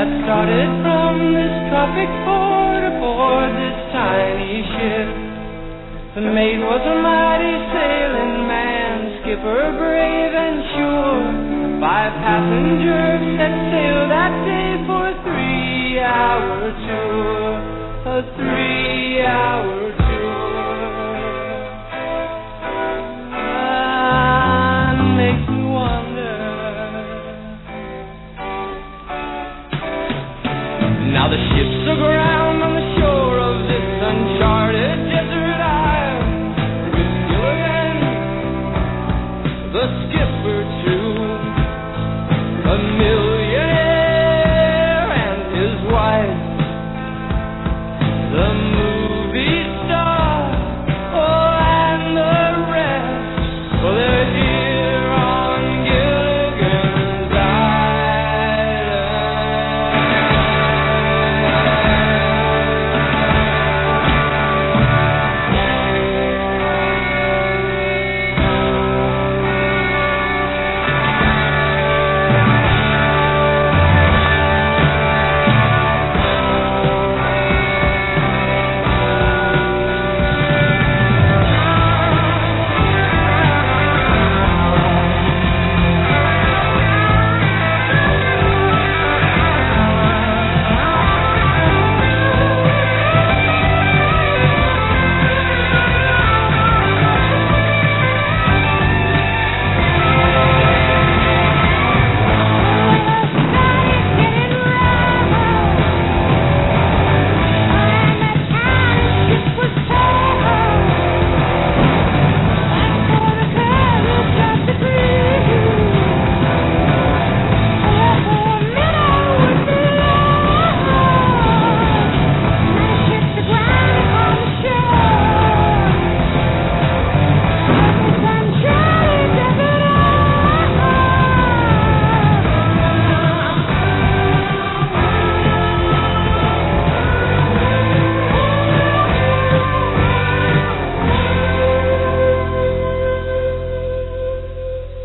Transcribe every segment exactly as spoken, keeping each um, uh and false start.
started from this tropic port aboard this tiny ship. The mate was a mighty sailing man, skipper brave and sure. Five passengers set sail that day for a three-hour tour, a three-hour tour. Ah, makes me wonder. Now the ship's aground on the shore of this uncharted desert isle. Rip Gilligan, the skipper too, a millionaire and his wife, the movie star, oh, and the rest. Well, they're here on Gilligan's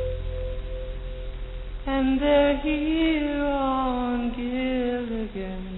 and they're here on Gilligan.